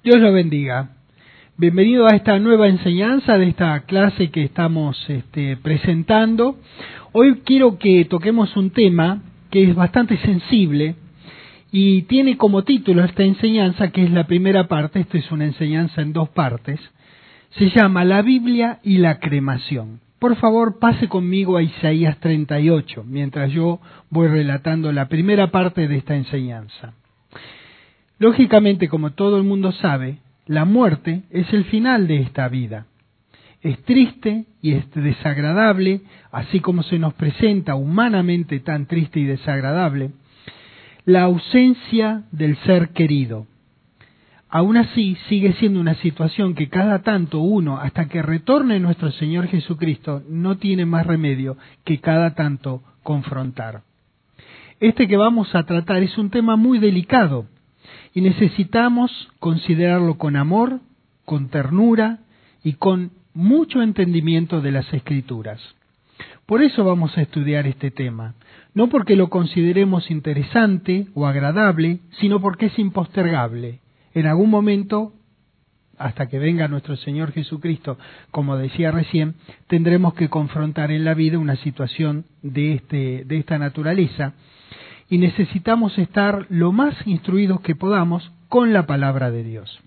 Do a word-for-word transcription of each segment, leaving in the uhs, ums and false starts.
Dios lo bendiga. Bienvenido a esta nueva enseñanza de esta clase que estamos este, presentando. Hoy quiero que toquemos un tema que es bastante sensible y tiene como título esta enseñanza, que es la primera parte. Esta es una enseñanza en dos partes. Se llama La Biblia y la cremación. Por favor, pase conmigo a Isaías treinta y ocho, mientras yo voy relatando la primera parte de esta enseñanza. Lógicamente, como todo el mundo sabe, la muerte es el final de esta vida. Es triste y es desagradable, así como se nos presenta humanamente tan triste y desagradable, la ausencia del ser querido. Aún así, sigue siendo una situación que cada tanto uno, hasta que retorne nuestro Señor Jesucristo, no tiene más remedio que cada tanto confrontar. Este que vamos a tratar es un tema muy delicado, y necesitamos considerarlo con amor, con ternura y con mucho entendimiento de las Escrituras. Por eso vamos a estudiar este tema, no porque lo consideremos interesante o agradable, sino porque es impostergable. En algún momento, hasta que venga nuestro Señor Jesucristo, como decía recién, tendremos que confrontar en la vida una situación de, este, de esta naturaleza, y necesitamos estar lo más instruidos que podamos con la palabra de Dios.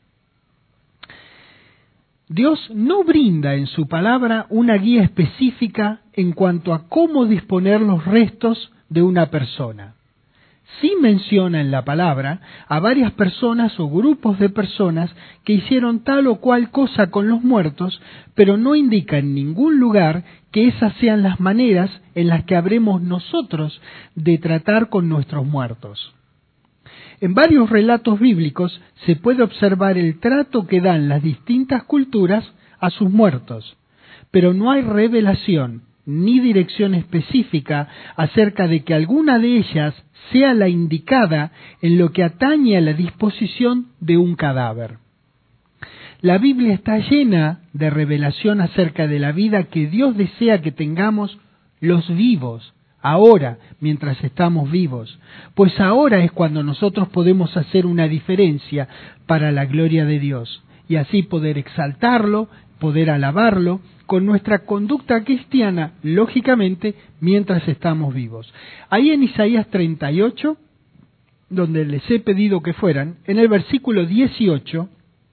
Dios no brinda en su palabra una guía específica en cuanto a cómo disponer los restos de una persona. Sí menciona en la palabra a varias personas o grupos de personas que hicieron tal o cual cosa con los muertos, pero no indica en ningún lugar que esas sean las maneras en las que habremos nosotros de tratar con nuestros muertos. En varios relatos bíblicos se puede observar el trato que dan las distintas culturas a sus muertos, pero no hay revelación ni dirección específica acerca de que alguna de ellas sea la indicada en lo que atañe a la disposición de un cadáver. La Biblia está llena de revelación acerca de la vida que Dios desea que tengamos los vivos, ahora, mientras estamos vivos, pues ahora es cuando nosotros podemos hacer una diferencia para la gloria de Dios, y así poder exaltarlo, poder alabarlo, con nuestra conducta cristiana, lógicamente, mientras estamos vivos. Ahí en Isaías treinta y ocho, donde les he pedido que fueran, en el versículo dieciocho,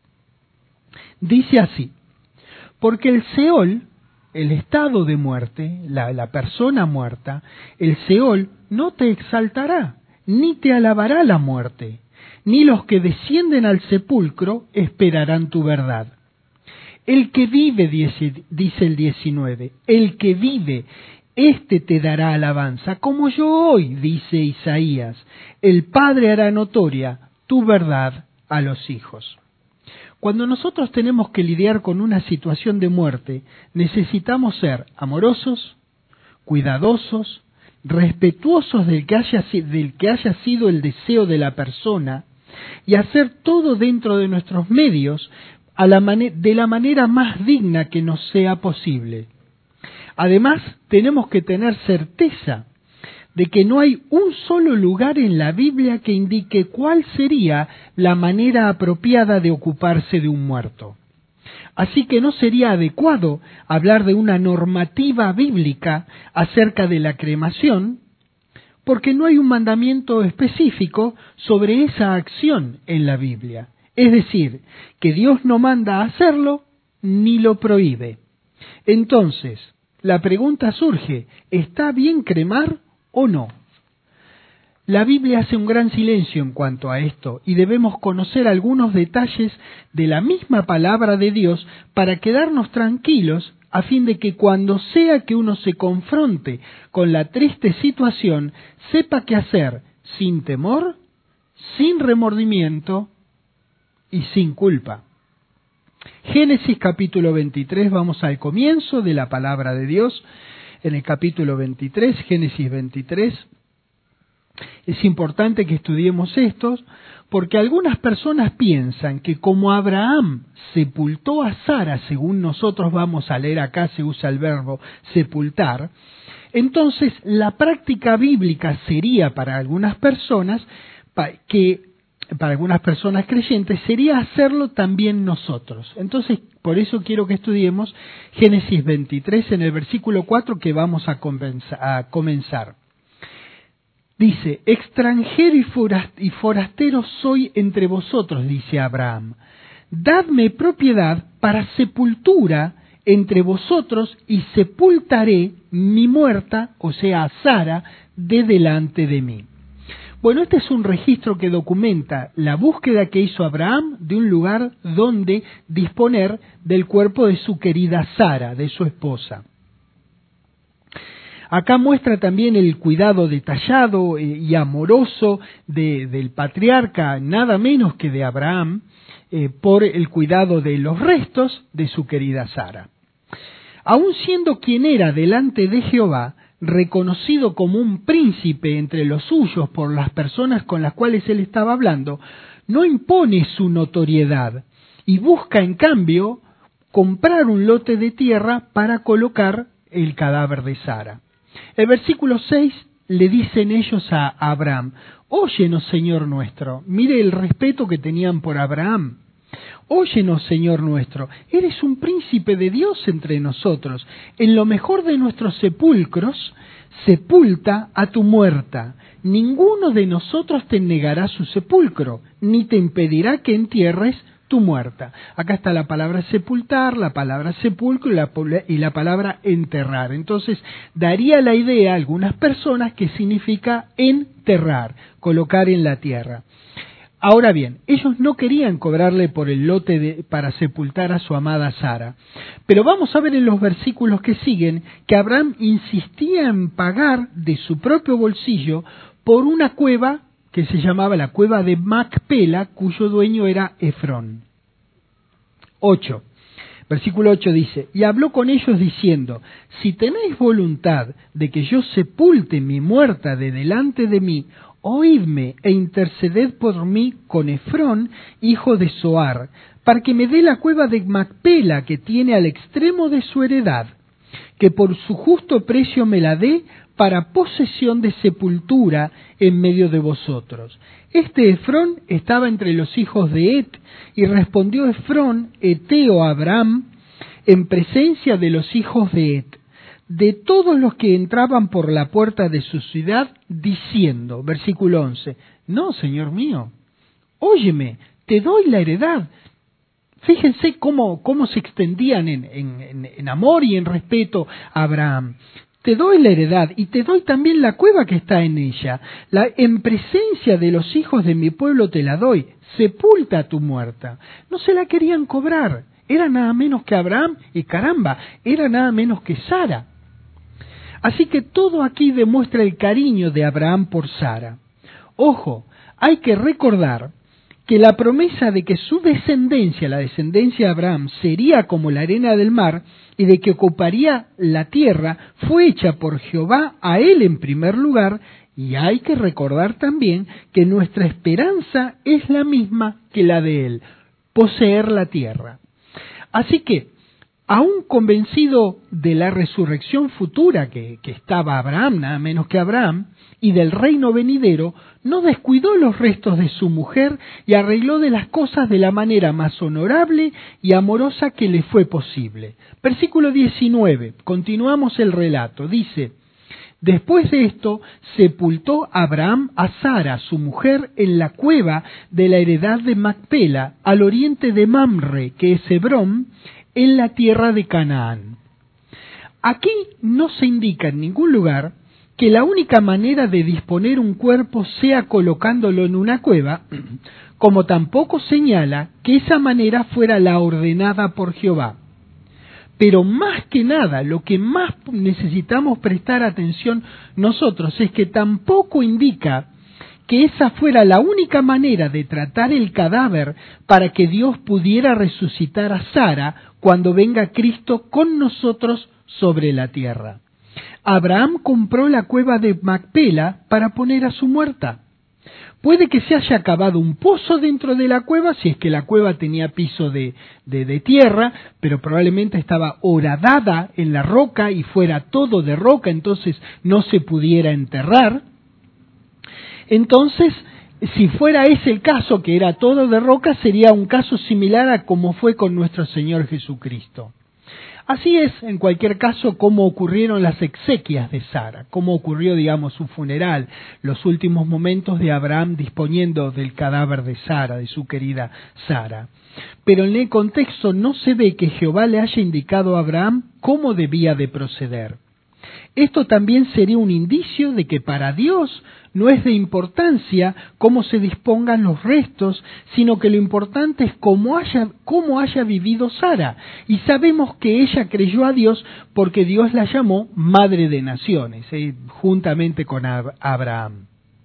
dice así: porque el Seol, el estado de muerte, la, la persona muerta, el Seol no te exaltará, ni te alabará la muerte, ni los que descienden al sepulcro esperarán tu verdad. El que vive, dice, dice el diecinueve, el que vive, éste te dará alabanza, como yo hoy, dice Isaías, el Padre hará notoria tu verdad a los hijos. Cuando nosotros tenemos que lidiar con una situación de muerte, necesitamos ser amorosos, cuidadosos, respetuosos del que haya, del que haya sido el deseo de la persona, y hacer todo dentro de nuestros medios, A la mane- de la manera más digna que nos sea posible. Además, tenemos que tener certeza de que no hay un solo lugar en la Biblia que indique cuál sería la manera apropiada de ocuparse de un muerto. Así que no sería adecuado hablar de una normativa bíblica acerca de la cremación, porque no hay un mandamiento específico sobre esa acción en la Biblia. Es decir, que Dios no manda a hacerlo ni lo prohíbe. Entonces, la pregunta surge, ¿está bien cremar o no? La Biblia hace un gran silencio en cuanto a esto y debemos conocer algunos detalles de la misma palabra de Dios para quedarnos tranquilos a fin de que cuando sea que uno se confronte con la triste situación, sepa qué hacer sin temor, sin remordimiento y sin culpa. Génesis capítulo veintitrés, vamos al comienzo de la palabra de Dios. En el capítulo veintitrés, Génesis veintitrés, es importante que estudiemos estos, porque algunas personas piensan que como Abraham sepultó a Sara, según nosotros vamos a leer acá, se usa el verbo sepultar, entonces la práctica bíblica sería para algunas personas que para algunas personas creyentes, sería hacerlo también nosotros. Entonces, por eso quiero que estudiemos Génesis veintitrés en el versículo cuatro que vamos a, a comenzar. Dice, extranjero y forastero soy entre vosotros, dice Abraham. Dadme propiedad para sepultura entre vosotros y sepultaré mi muerta, o sea, a Sara, de delante de mí. Bueno, este es un registro que documenta la búsqueda que hizo Abraham de un lugar donde disponer del cuerpo de su querida Sara, de su esposa. Acá muestra también el cuidado detallado y amoroso de, del patriarca, nada menos que de Abraham, eh, por el cuidado de los restos de su querida Sara. Aun siendo quien era delante de Jehová, reconocido como un príncipe entre los suyos por las personas con las cuales él estaba hablando, no impone su notoriedad y busca en cambio comprar un lote de tierra para colocar el cadáver de Sara. El versículo seis le dicen ellos a Abraham, óyenos, Señor nuestro. Mire el respeto que tenían por Abraham. Óyenos, Señor nuestro, eres un príncipe de Dios entre nosotros. En lo mejor de nuestros sepulcros, sepulta a tu muerta. Ninguno de nosotros te negará su sepulcro, ni te impedirá que entierres tu muerta. Acá está la palabra sepultar, la palabra sepulcro y la, y la palabra enterrar. Entonces, daría la idea a algunas personas que significa enterrar, colocar en la tierra. Ahora bien, ellos no querían cobrarle por el lote de, para sepultar a su amada Sara. Pero vamos a ver en los versículos que siguen que Abraham insistía en pagar de su propio bolsillo por una cueva que se llamaba la cueva de Macpela, cuyo dueño era Efrón. ocho. Versículo ocho dice, y habló con ellos diciendo, si tenéis voluntad de que yo sepulte mi muerta de delante de mí, oídme e interceded por mí con Efrón, hijo de Zoar, para que me dé la cueva de Macpela que tiene al extremo de su heredad, que por su justo precio me la dé para posesión de sepultura en medio de vosotros. Este Efrón estaba entre los hijos de Et, y respondió Efrón, eteo a Abraham, en presencia de los hijos de Et, de todos los que entraban por la puerta de su ciudad, diciendo, versículo once, no, Señor mío, óyeme, te doy la heredad. Fíjense cómo, cómo se extendían en, en, en amor y en respeto a Abraham. Te doy la heredad y te doy también la cueva que está en ella. La, en presencia de los hijos de mi pueblo te la doy. Sepulta a tu muerta. No se la querían cobrar. Era nada menos que Abraham y caramba, era nada menos que Sara. Así que todo aquí demuestra el cariño de Abraham por Sara. Ojo, hay que recordar que la promesa de que su descendencia, la descendencia de Abraham, sería como la arena del mar y de que ocuparía la tierra, fue hecha por Jehová a él en primer lugar, y hay que recordar también que nuestra esperanza es la misma que la de él, poseer la tierra. Así que, aún convencido de la resurrección futura que, que estaba Abraham, nada menos que Abraham, y del reino venidero, no descuidó los restos de su mujer y arregló de las cosas de la manera más honorable y amorosa que le fue posible. Versículo diecinueve, continuamos el relato, dice, después de esto, sepultó Abraham a Sara, su mujer, en la cueva de la heredad de Macpela, al oriente de Mamre, que es Hebrón, en la tierra de Canaán. Aquí no se indica en ningún lugar que la única manera de disponer un cuerpo sea colocándolo en una cueva, como tampoco señala que esa manera fuera la ordenada por Jehová. Pero más que nada, lo que más necesitamos prestar atención nosotros es que tampoco indica que esa fuera la única manera de tratar el cadáver para que Dios pudiera resucitar a Sara cuando venga Cristo con nosotros sobre la tierra. Abraham compró la cueva de Macpela para poner a su muerta. Puede que se haya cavado un pozo dentro de la cueva, si es que la cueva tenía piso de, de, de tierra, pero probablemente estaba horadada en la roca y fuera todo de roca, entonces no se pudiera enterrar. Entonces, Si fuera ese el caso, que era todo de roca, sería un caso similar a como fue con nuestro Señor Jesucristo. Así es, en cualquier caso, cómo ocurrieron las exequias de Sara, cómo ocurrió, digamos, su funeral, los últimos momentos de Abraham disponiendo del cadáver de Sara, de su querida Sara. Pero en el contexto no se ve que Jehová le haya indicado a Abraham cómo debía de proceder. Esto también sería un indicio de que para Dios no es de importancia cómo se dispongan los restos, sino que lo importante es cómo haya, cómo haya vivido Sara. Y sabemos que ella creyó a Dios porque Dios la llamó Madre de Naciones, eh, juntamente con Ab- Abraham.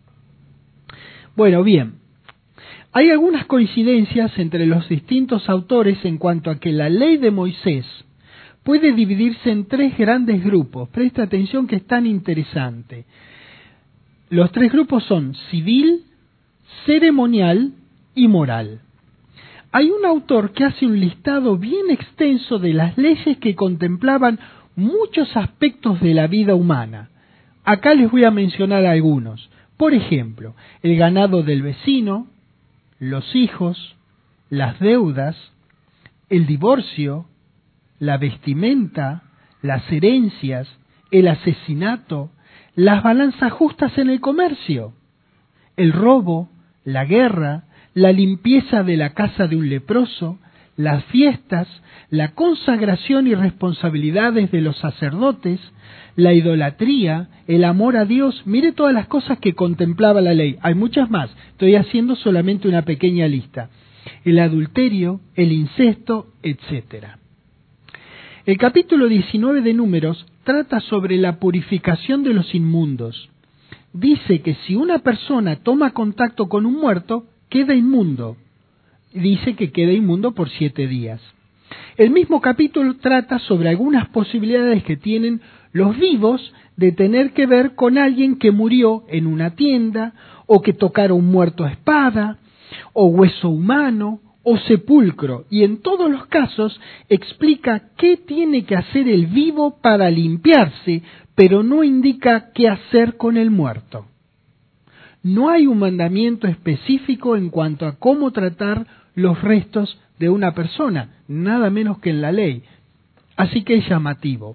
Bueno, bien. Hay algunas coincidencias entre los distintos autores en cuanto a que la ley de Moisés puede dividirse en tres grandes grupos. Presta atención que es tan interesante. Los tres grupos son civil, ceremonial y moral. Hay un autor que hace un listado bien extenso de las leyes que contemplaban muchos aspectos de la vida humana. Acá les voy a mencionar algunos. Por ejemplo, el ganado del vecino, los hijos, las deudas, el divorcio, la vestimenta, las herencias, el asesinato, las balanzas justas en el comercio, el robo, la guerra, la limpieza de la casa de un leproso, las fiestas, la consagración y responsabilidades de los sacerdotes, la idolatría, el amor a Dios. Mire todas las cosas que contemplaba la ley. Hay muchas más, estoy haciendo solamente una pequeña lista. El adulterio, el incesto, etcétera. El capítulo diecinueve de Números trata sobre la purificación de los inmundos. Dice que si una persona toma contacto con un muerto, queda inmundo. Dice que queda inmundo por siete días. El mismo capítulo trata sobre algunas posibilidades que tienen los vivos de tener que ver con alguien que murió en una tienda, o que tocara un muerto a espada, o hueso humano, o sepulcro, y en todos los casos explica qué tiene que hacer el vivo para limpiarse, pero no indica qué hacer con el muerto. No hay un mandamiento específico en cuanto a cómo tratar los restos de una persona, nada menos que en la ley. Así que es llamativo.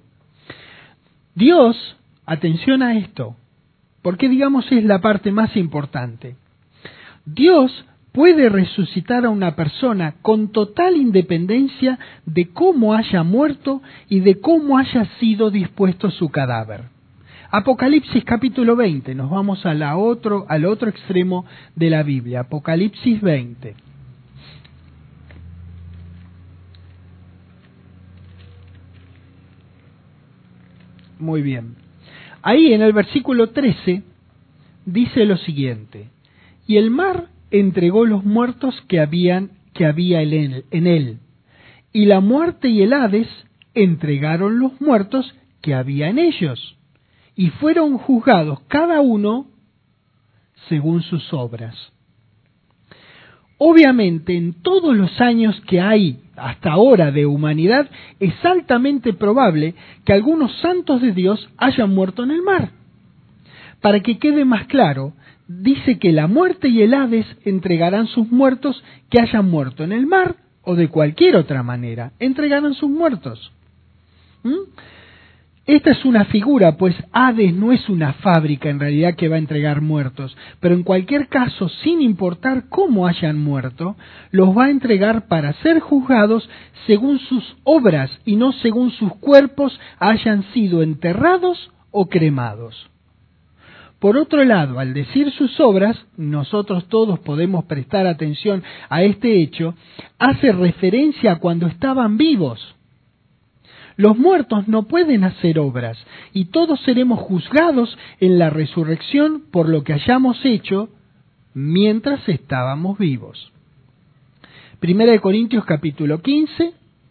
Dios, atención a esto, porque digamos es la parte más importante. Dios puede resucitar a una persona con total independencia de cómo haya muerto y de cómo haya sido dispuesto su cadáver. Apocalipsis capítulo veinte, nos vamos a la otro, al otro extremo de la Biblia, Apocalipsis veinte. Muy bien. Ahí en el versículo trece dice lo siguiente: y el mar entregó los muertos que habían que había en él, en él, y la muerte y el Hades entregaron los muertos que había en ellos, y fueron juzgados cada uno según sus obras. Obviamente, en todos los años que hay hasta ahora de humanidad, es altamente probable que algunos santos de Dios hayan muerto en el mar. Para que quede más claro, dice que la muerte y el Hades entregarán sus muertos que hayan muerto en el mar o de cualquier otra manera. Entregarán sus muertos. ¿Mm? Esta es una figura, pues Hades no es una fábrica en realidad que va a entregar muertos, pero en cualquier caso, sin importar cómo hayan muerto, los va a entregar para ser juzgados según sus obras y no según sus cuerpos hayan sido enterrados o cremados. Por otro lado, al decir sus obras, nosotros todos podemos prestar atención a este hecho, hace referencia a cuando estaban vivos. Los muertos no pueden hacer obras, y todos seremos juzgados en la resurrección por lo que hayamos hecho mientras estábamos vivos. Primera de Corintios capítulo quince.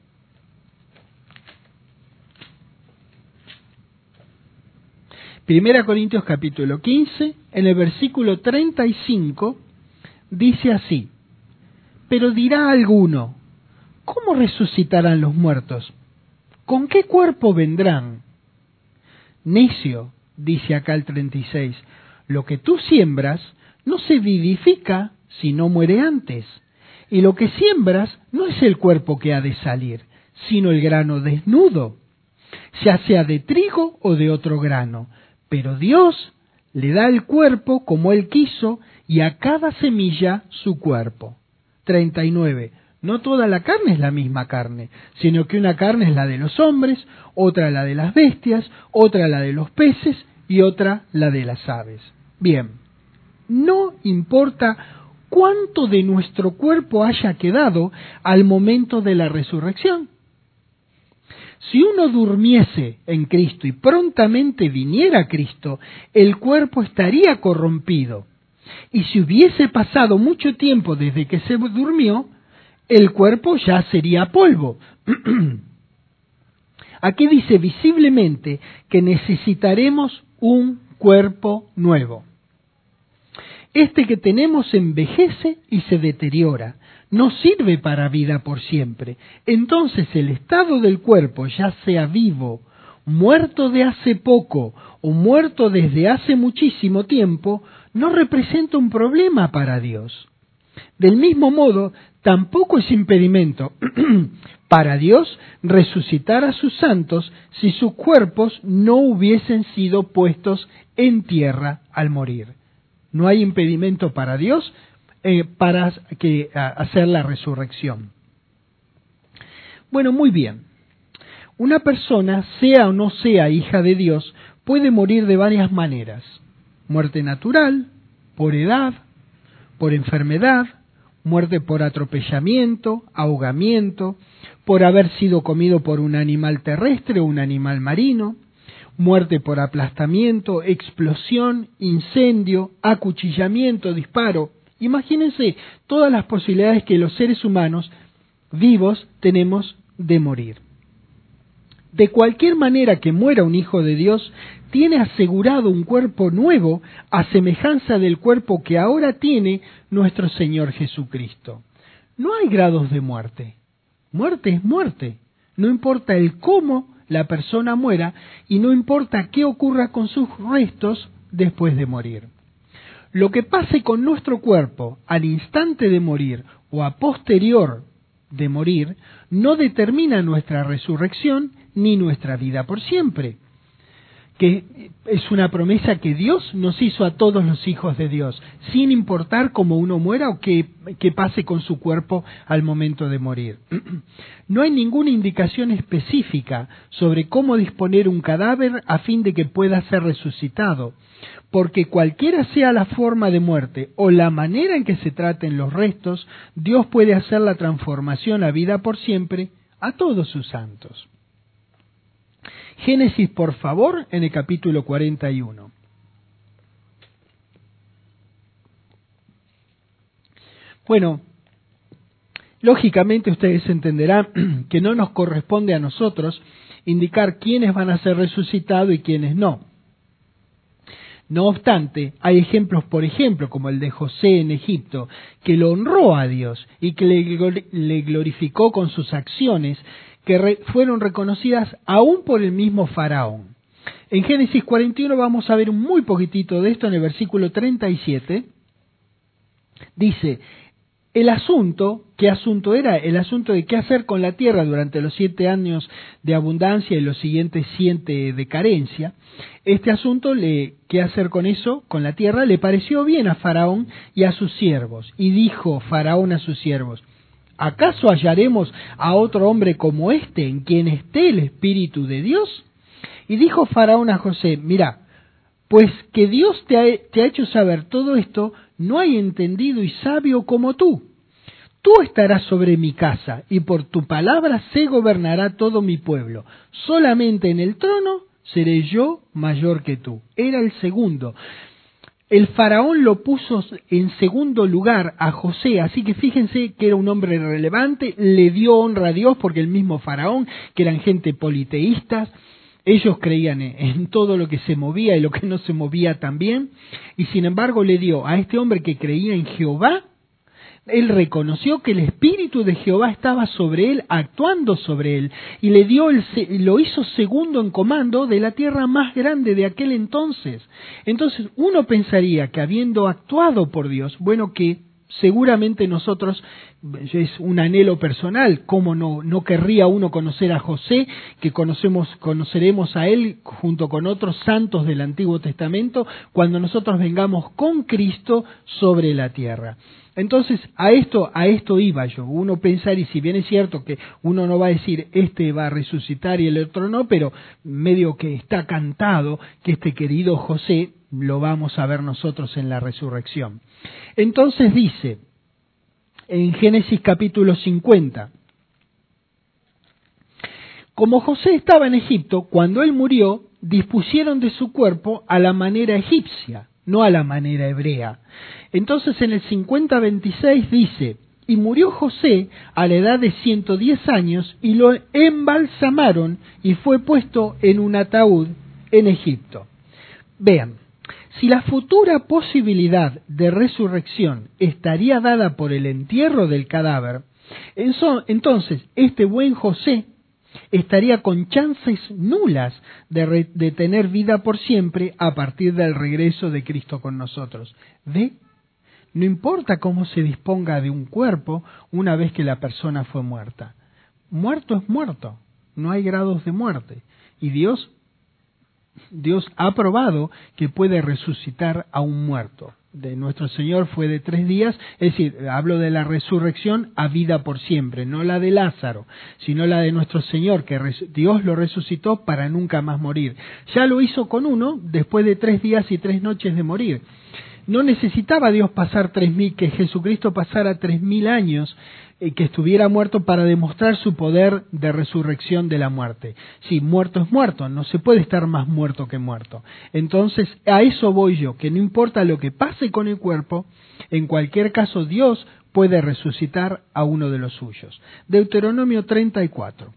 Primera Corintios capítulo quince, en el versículo treinta y cinco, dice así: pero dirá alguno, ¿cómo resucitarán los muertos? ¿Con qué cuerpo vendrán? Necio, dice acá el treinta y seis, lo que tú siembras no se vivifica si no muere antes. Y lo que siembras no es el cuerpo que ha de salir, sino el grano desnudo, ya sea de trigo o de otro grano. Pero Dios le da el cuerpo como Él quiso y a cada semilla su cuerpo. treinta y nueve. No toda la carne es la misma carne, sino que una carne es la de los hombres, otra la de las bestias, otra la de los peces y otra la de las aves. Bien, no importa cuánto de nuestro cuerpo haya quedado al momento de la resurrección. Si uno durmiese en Cristo y prontamente viniera Cristo, el cuerpo estaría corrompido. Y si hubiese pasado mucho tiempo desde que se durmió, el cuerpo ya sería polvo. Aquí dice visiblemente que necesitaremos un cuerpo nuevo. Este que tenemos envejece y se deteriora, no sirve para vida por siempre. Entonces el estado del cuerpo, ya sea vivo, muerto de hace poco o muerto desde hace muchísimo tiempo, no representa un problema para Dios. Del mismo modo, tampoco es impedimento para Dios resucitar a sus santos si sus cuerpos no hubiesen sido puestos en tierra al morir. No hay impedimento para Dios eh, para que, a, hacer la resurrección. Bueno, muy bien. Una persona, sea o no sea hija de Dios, puede morir de varias maneras. Muerte natural, por edad, por enfermedad, muerte por atropellamiento, ahogamiento, por haber sido comido por un animal terrestre o un animal marino, muerte por aplastamiento, explosión, incendio, acuchillamiento, disparo. Imagínense todas las posibilidades que los seres humanos vivos tenemos de morir. De cualquier manera que muera un hijo de Dios, tiene asegurado un cuerpo nuevo a semejanza del cuerpo que ahora tiene nuestro Señor Jesucristo. No hay grados de muerte. Muerte es muerte. No importa el cómo la persona muera y no importa qué ocurra con sus restos después de morir. Lo que pase con nuestro cuerpo al instante de morir o a posterior de morir no determina nuestra resurrección ni nuestra vida por siempre, que es una promesa que Dios nos hizo a todos los hijos de Dios, sin importar cómo uno muera o qué, qué pase con su cuerpo al momento de morir. No hay ninguna indicación específica sobre cómo disponer un cadáver a fin de que pueda ser resucitado, porque cualquiera sea la forma de muerte o la manera en que se traten los restos, Dios puede hacer la transformación a vida por siempre a todos sus santos. Génesis, por favor, en el capítulo cuarenta y uno. Bueno, lógicamente ustedes entenderán que no nos corresponde a nosotros indicar quiénes van a ser resucitados y quiénes no. No obstante, hay ejemplos, por ejemplo, como el de José en Egipto, que lo honró a Dios y que le glorificó con sus acciones, que re, fueron reconocidas aún por el mismo Faraón. En Génesis cuarenta y uno vamos a ver muy poquitito de esto en el versículo treinta y siete. Dice, el asunto, ¿qué asunto era? El asunto de qué hacer con la tierra durante los siete años de abundancia y los siguientes siete de carencia. Este asunto, le, ¿qué hacer con eso, con la tierra? Le pareció bien a Faraón y a sus siervos. Y dijo Faraón a sus siervos, ¿acaso hallaremos a otro hombre como este en quien esté el Espíritu de Dios? Y dijo Faraón a José, mira, pues que Dios te ha, te ha hecho saber todo esto, no hay entendido y sabio como tú. Tú estarás sobre mi casa, y por tu palabra se gobernará todo mi pueblo. Solamente en el trono seré yo mayor que tú. Era el segundo. El faraón lo puso en segundo lugar a José, así que fíjense que era un hombre relevante, le dio honra a Dios porque el mismo faraón, que eran gente politeístas, ellos creían en todo lo que se movía y lo que no se movía también, y sin embargo le dio a este hombre que creía en Jehová, Él reconoció que el Espíritu de Jehová estaba sobre él, actuando sobre él, y le dio el, lo hizo segundo en comando de la tierra más grande de aquel entonces. Entonces uno pensaría que habiendo actuado por Dios, bueno, que seguramente nosotros, es un anhelo personal, cómo no, no querría uno conocer a José, que conocemos, conoceremos a él junto con otros santos del Antiguo Testamento, cuando nosotros vengamos con Cristo sobre la tierra. Entonces, a esto, a esto iba yo. Uno pensar, y si bien es cierto que uno no va a decir, este va a resucitar y el otro no, pero medio que está cantado que este querido José lo vamos a ver nosotros en la resurrección. Entonces dice, en Génesis capítulo cincuenta, como José estaba en Egipto, cuando él murió, dispusieron de su cuerpo a la manera egipcia, no a la manera hebrea. Entonces en el cincuenta veintiséis dice, y murió José a la edad de ciento diez años y lo embalsamaron y fue puesto en un ataúd en Egipto. Vean, si la futura posibilidad de resurrección estaría dada por el entierro del cadáver, entonces este buen José estaría con chances nulas de, re, de tener vida por siempre a partir del regreso de Cristo con nosotros. ¿Ve? No importa cómo se disponga de un cuerpo una vez que la persona fue muerta. Muerto es muerto, no hay grados de muerte. Y Dios, Dios ha probado que puede resucitar a un muerto. De nuestro Señor fue de tres días, es decir, hablo de la resurrección a vida por siempre, no la de Lázaro, sino la de nuestro Señor, que Dios lo resucitó para nunca más morir. Ya lo hizo con uno después de tres días y tres noches de morir. No necesitaba Dios pasar tres mil, que Jesucristo pasara tres mil años, eh, que estuviera muerto para demostrar su poder de resurrección de la muerte. Sí, muerto es muerto, no se puede estar más muerto que muerto. Entonces, a eso voy yo, que no importa lo que pase con el cuerpo, en cualquier caso Dios puede resucitar a uno de los suyos. Deuteronomio treinta y cuatro.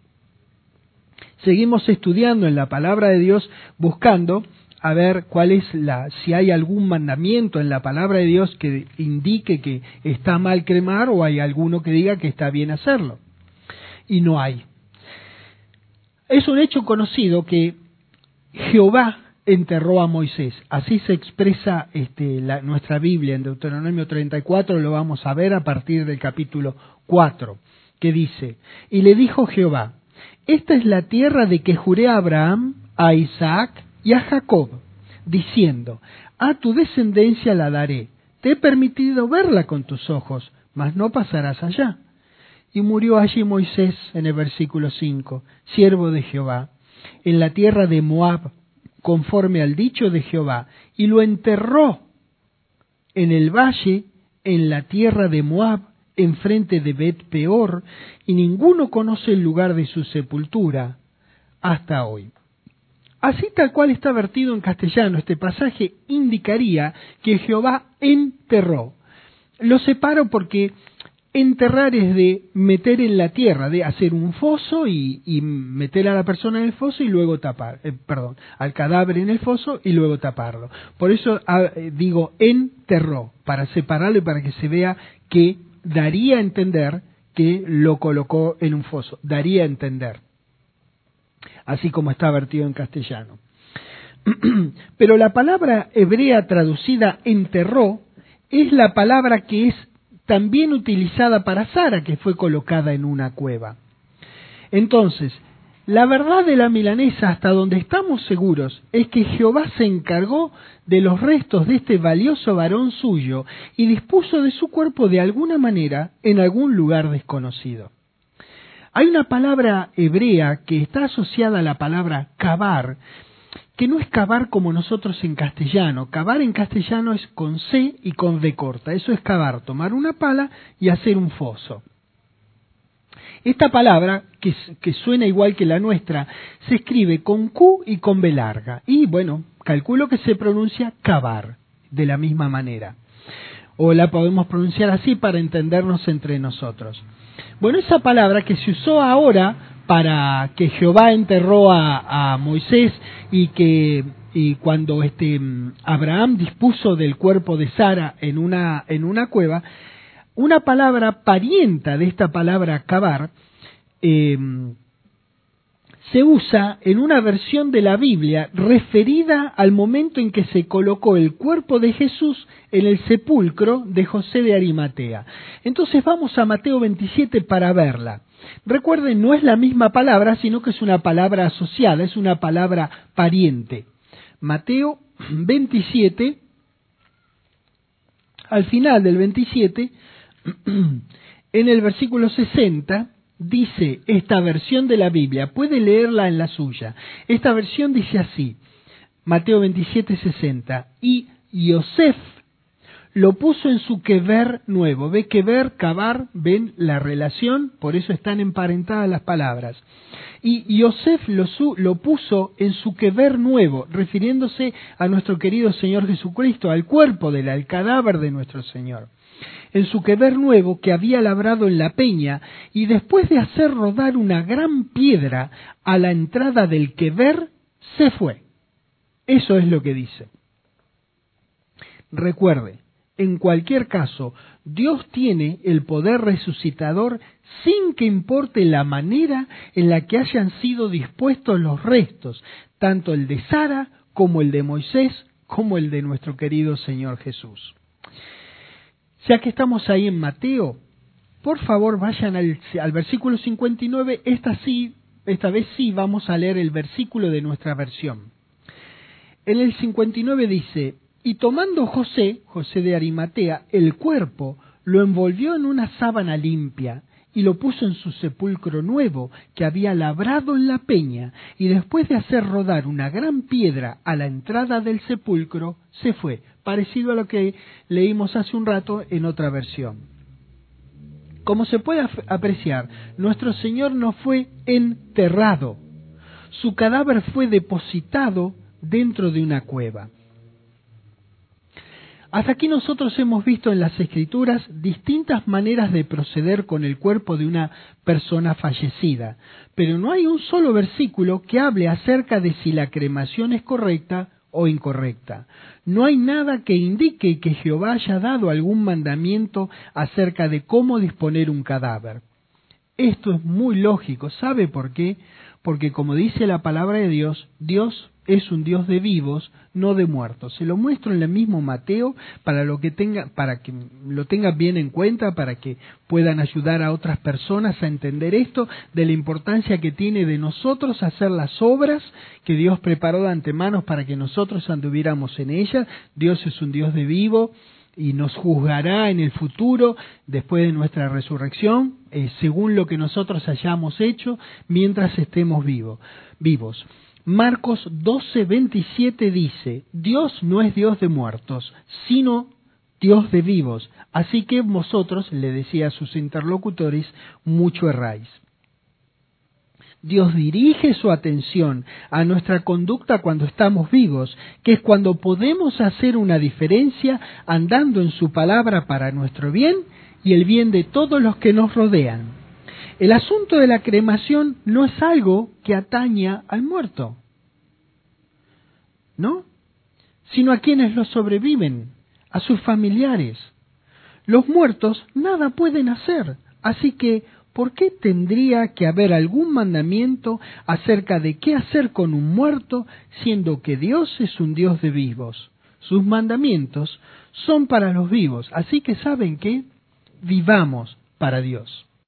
Seguimos estudiando en la palabra de Dios, buscando a ver cuál es la, si hay algún mandamiento en la palabra de Dios que indique que está mal cremar o hay alguno que diga que está bien hacerlo. Y no hay. Es un hecho conocido que Jehová enterró a Moisés. Así se expresa este, la, nuestra Biblia en Deuteronomio treinta y cuatro, lo vamos a ver a partir del capítulo cuatro, que dice, y le dijo Jehová, esta es la tierra de que juré a Abraham, a Isaac y a Jacob, diciendo, a tu descendencia la daré, te he permitido verla con tus ojos, mas no pasarás allá. Y murió allí Moisés, en el versículo cinco, siervo de Jehová, en la tierra de Moab, conforme al dicho de Jehová, y lo enterró en el valle, en la tierra de Moab, enfrente de Bet Peor, y ninguno conoce el lugar de su sepultura hasta hoy. Así tal cual está vertido en castellano, este pasaje indicaría que Jehová enterró. Lo separo porque enterrar es de meter en la tierra, de hacer un foso y, y meter a la persona en el foso y luego tapar, eh, perdón, al cadáver en el foso y luego taparlo. Por eso eh, digo enterró, para separarlo y para que se vea que daría a entender que lo colocó en un foso, daría a entender. Así como está vertido en castellano. Pero la palabra hebrea traducida enterró es la palabra que es también utilizada para Sara, que fue colocada en una cueva. Entonces, la verdad de la milanesa, hasta donde estamos seguros, es que Jehová se encargó de los restos de este valioso varón suyo y dispuso de su cuerpo de alguna manera en algún lugar desconocido. Hay una palabra hebrea que está asociada a la palabra cavar, que no es cavar como nosotros en castellano. Cavar en castellano es con C y con V corta. Eso es cavar, tomar una pala y hacer un foso. Esta palabra, que, que suena igual que la nuestra, se escribe con Q y con B larga. Y bueno, calculo que se pronuncia cavar, de la misma manera. O la podemos pronunciar así para entendernos entre nosotros. Bueno, esa palabra que se usó ahora para que Jehová enterró a, a Moisés y que y cuando este Abraham dispuso del cuerpo de Sara en una en una cueva, una palabra parienta de esta palabra cavar, eh, se usa en una versión de la Biblia referida al momento en que se colocó el cuerpo de Jesús en el sepulcro de José de Arimatea. Entonces vamos a Mateo veintisiete para verla. Recuerden, no es la misma palabra, sino que es una palabra asociada, es una palabra pariente. Mateo veintisiete, al final del veintisiete, en el versículo sesenta, dice esta versión de la Biblia, puede leerla en la suya. Esta versión dice así, Mateo veintisiete, sesenta, y Yosef lo puso en su quever nuevo. ¿Ve quever, cavar? ¿Ven la relación? Por eso están emparentadas las palabras. Y Yosef lo, su, lo puso en su quever nuevo, refiriéndose a nuestro querido Señor Jesucristo, al cuerpo del al cadáver de nuestro Señor. En su quever nuevo que había labrado en la peña, y después de hacer rodar una gran piedra a la entrada del quever, se fue. Eso es lo que dice. Recuerde, en cualquier caso, Dios tiene el poder resucitador sin que importe la manera en la que hayan sido dispuestos los restos, tanto el de Sara como el de Moisés, como el de nuestro querido Señor Jesús. Ya que estamos ahí en Mateo, por favor vayan al, al versículo cincuenta y nueve, esta, sí, esta vez sí vamos a leer el versículo de nuestra versión. En el cincuenta y nueve dice, y tomando José, José de Arimatea, el cuerpo, lo envolvió en una sábana limpia y lo puso en su sepulcro nuevo que había labrado en la peña, y después de hacer rodar una gran piedra a la entrada del sepulcro, se fue, parecido a lo que leímos hace un rato en otra versión. Como se puede apreciar, nuestro Señor no fue enterrado, su cadáver fue depositado dentro de una cueva. Hasta aquí nosotros hemos visto en las Escrituras distintas maneras de proceder con el cuerpo de una persona fallecida, pero no hay un solo versículo que hable acerca de si la cremación es correcta o incorrecta. No hay nada que indique que Jehová haya dado algún mandamiento acerca de cómo disponer un cadáver. Esto es muy lógico. ¿Sabe por qué? Porque como dice la palabra de Dios, Dios es un Dios de vivos, no de muertos. Se lo muestro en el mismo Mateo para lo que tenga, para que lo tengan bien en cuenta, para que puedan ayudar a otras personas a entender esto, de la importancia que tiene de nosotros hacer las obras que Dios preparó de antemano para que nosotros anduviéramos en ellas. Dios es un Dios de vivo y nos juzgará en el futuro, después de nuestra resurrección, eh, según lo que nosotros hayamos hecho mientras estemos vivo, vivos. Marcos doce, veintisiete dice, Dios no es Dios de muertos, sino Dios de vivos. Así que vosotros, le decía a sus interlocutores, mucho erráis. Dios dirige su atención a nuestra conducta cuando estamos vivos, que es cuando podemos hacer una diferencia andando en su palabra para nuestro bien y el bien de todos los que nos rodean. El asunto de la cremación no es algo que ataña al muerto, ¿no? Sino a quienes lo sobreviven, a sus familiares. Los muertos nada pueden hacer, así que ¿por qué tendría que haber algún mandamiento acerca de qué hacer con un muerto, siendo que Dios es un Dios de vivos? Sus mandamientos son para los vivos, así que ¿saben qué? Vivamos para Dios.